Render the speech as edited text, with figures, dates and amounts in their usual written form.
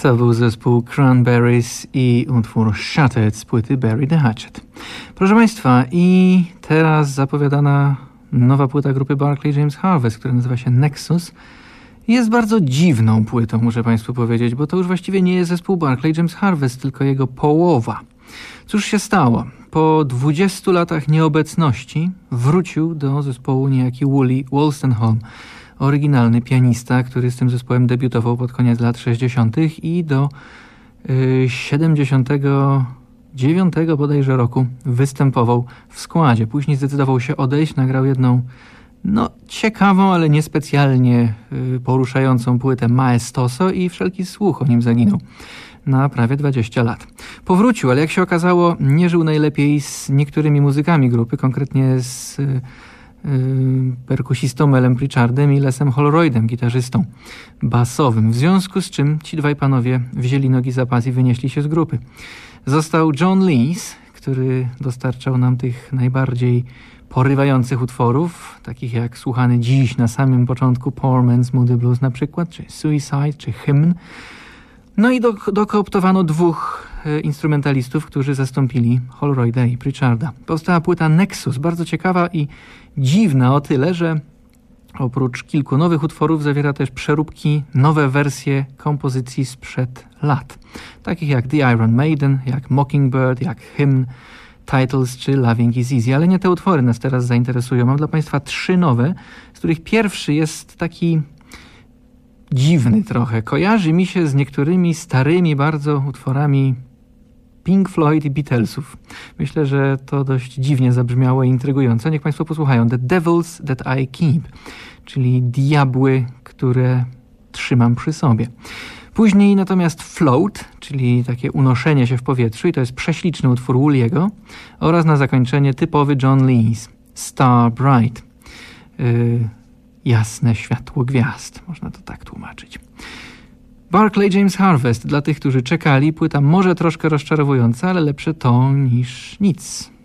To był zespół Cranberries i utwór Shattered z płyty Bury the Hatchet. Proszę Państwa, i teraz zapowiadana nowa płyta grupy Barclay James Harvest, która nazywa się Nexus. Jest bardzo dziwną płytą, muszę Państwu powiedzieć, bo to już właściwie nie jest zespół Barclay James Harvest, tylko jego połowa. Cóż się stało? Po 20 latach nieobecności wrócił do zespołu niejaki Wooly Wolstenholme, oryginalny pianista, który z tym zespołem debiutował pod koniec lat 60. i do 79 bodajże roku występował w składzie. Później zdecydował się odejść, nagrał jedną ciekawą, ale niespecjalnie poruszającą płytę Maestoso i wszelki słuch o nim zaginął na prawie 20 lat. Powrócił, ale jak się okazało, nie żył najlepiej z niektórymi muzykami grupy, konkretnie z perkusistą Melem Pritchardem i Lesem Holroydem, gitarzystą basowym, w związku z czym ci dwaj panowie wzięli nogi za pas i wynieśli się z grupy. Został John Lees, który dostarczał nam tych najbardziej porywających utworów, takich jak słuchany dziś na samym początku Poor Man's Moody Blues na przykład, czy Suicide, czy Hymn. No i dokooptowano dwóch instrumentalistów, którzy zastąpili Holroyda i Pritcharda. Powstała płyta Nexus, bardzo ciekawa i dziwna o tyle, że oprócz kilku nowych utworów zawiera też przeróbki, nowe wersje kompozycji sprzed lat, takich jak The Iron Maiden, jak Mockingbird, jak Hymn, Titles czy Loving is Easy, ale nie te utwory nas teraz zainteresują. Mam dla Państwa 3 nowe, z których pierwszy jest taki dziwny trochę. Kojarzy mi się z niektórymi starymi bardzo utworami Pink Floyd i Beatlesów. Myślę, że to dość dziwnie zabrzmiało i intrygująco. Niech Państwo posłuchają. The Devils That I Keep, czyli diabły, które trzymam przy sobie. Później natomiast Float, czyli takie unoszenie się w powietrzu, i to jest prześliczny utwór Wooly'ego, oraz na zakończenie typowy John Lees, Star Bright. Jasne światło gwiazd, można to tak tłumaczyć. Barclay James Harvest, dla tych, którzy czekali, płyta może troszkę rozczarowująca, ale lepsze to niż nic.